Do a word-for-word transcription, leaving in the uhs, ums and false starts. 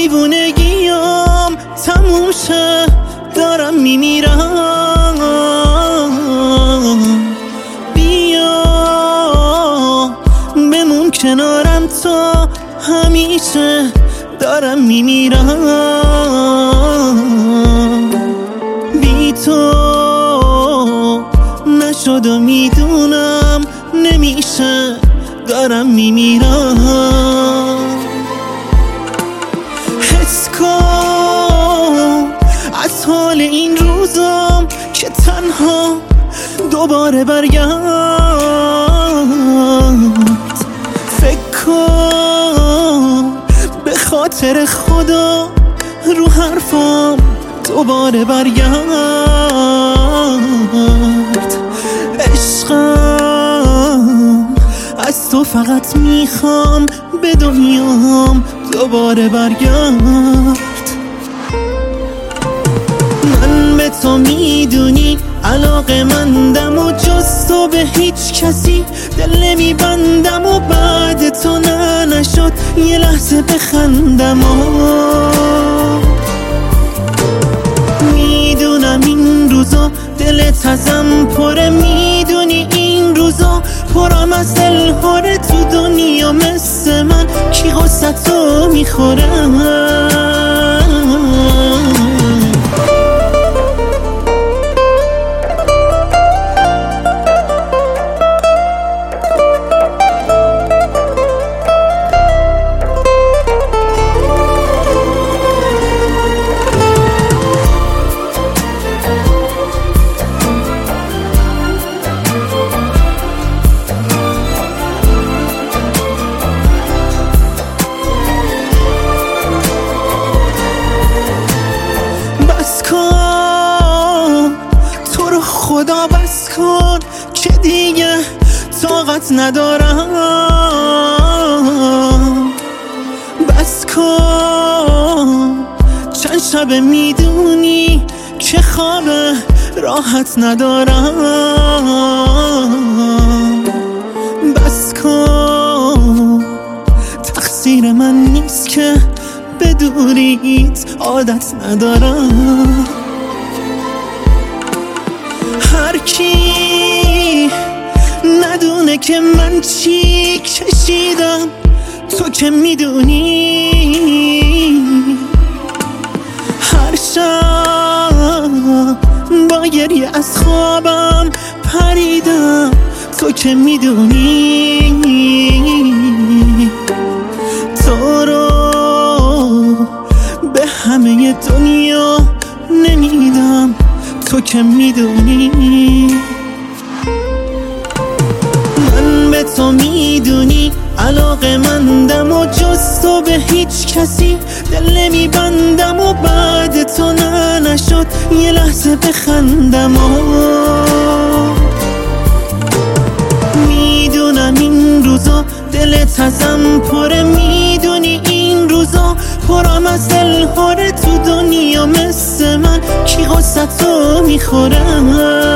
دیوونگیام تموم شه دارم میمیرم، بیا بمون کنارم تا همیشه دارم میمیرم. بی تو نشد و میدونم نمیشه دارم میمیرم. حس کن از حال این روزم که تنها دوباره برگرد. فکر کن به خاطر خدا رو حرفم دوباره برگرد. عشقم از تو فقط میخوام به دنیام دوباره برگرد. من به تو میدونی علاقه مندم و جز تو به هیچ کسی دل نمیبندم و بعد تو نه نشد یه لحظه بخندم. میدونم این روزا دلت ازم پره، میدونی این روزا پرم از دلهاره. تو دنیا مثل من کی غصه تو میخوره؟ خدا بس کن که دیگه طاقت ندارم. بس کن چند شب میدونی که خواب راحت ندارم. بس کن تقصیر من نیست که به دوریت عادت ندارم. هر کی ندونه که من چی کشیدم تو که میدونی. هر شب با گریه از خوابم پریدم تو که میدونی. تو رو به همه دنیا نمیدم تو که میدونی. من به تو میدونی علاقه مندم و جز تو به هیچ کسی دل نمیبندم و بعد تو نه نشد یه لحظه بخندم. میدونم این روزا دلت ازم پره، میدونی این روزا پرم از دلهاره. تو دنیا مثل من کی غصه تو میخوره؟